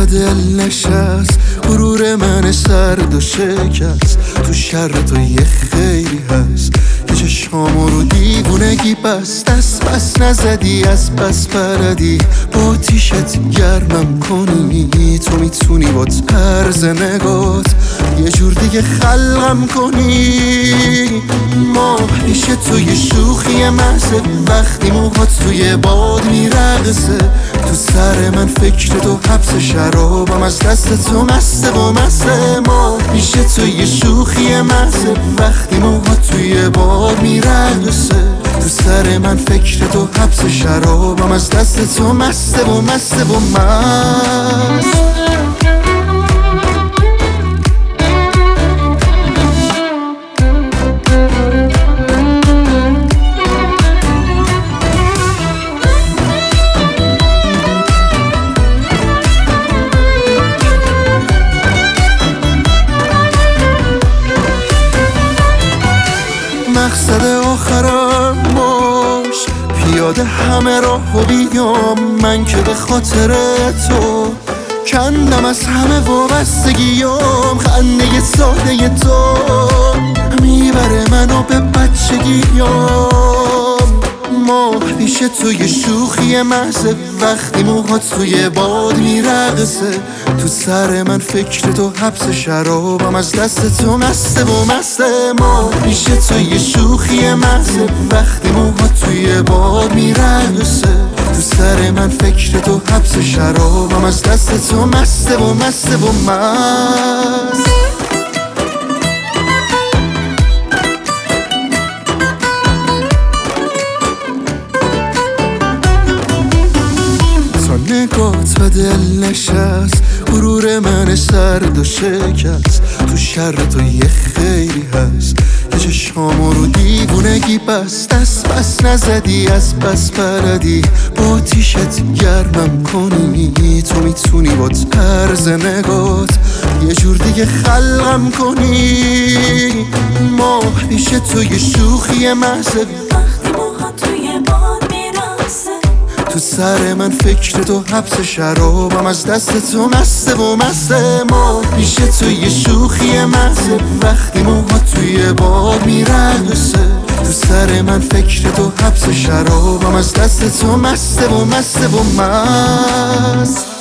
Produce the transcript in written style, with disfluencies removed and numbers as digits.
دل نشست، غرور من سرد و شکست. تو شر تو یه خیلی هست که چشامو رو دیوونگی بست. دست بس نزدی از بس پردی، با تیشت گرمم کنی. تو میتونی با طرز نگات یه جور دیگه خلقم کنی. ما پیش تو یه شوخی محضه، وقتی موهات توی باد میرقصه. تو سر من فکر تو حبس شرابم، از دست تو مسته و مسته. ما پیش تو یه شوخی محضه، وقتی موهات توی باد میرقصه. تو سر من فکر تو حبس شرابم، از دست تو مسته و مسته و مست. مقصد آخرم باش، پیاده همه راهو بیام. من که به خاطر تو کندم از همه وابستگیام. خنده ساده تو میبره منو به بچگیام. ما پیش تو یه شوخی محضه، وقتی موهات توی باد میرقصه. تو سر من فکر تو حبس شرابم، از دست تو مسته و مسته. ما پیش تو یه شوخی محضه، وقتی موهات توی باد میرقصه. تو سر من فکر تو حبس شرابم، از دست تو مسته و مسته و مست. نگات به دل نشست، غرور من سرد و شکست. تو شر تو یه خیلی هست که چشامو رو دیوونگی بست. دست بس نزدی از بس پردی، با تیشت گرمم کنی. تو میتونی با طرز نگات یه جور دیگه خلقم کنی. ما پیش تو یه شوخی محضه، وقتی موها توی باد میرقصه. تو سر من فکر تو حبس شرابم، از دست تو مسته و مسته. ما پیش تو یه شوخی محضه، وقتی موهات توی باد میرقصه. تو سر من فکر تو حبس شرابم، از دست تو مسته و مسته و مست.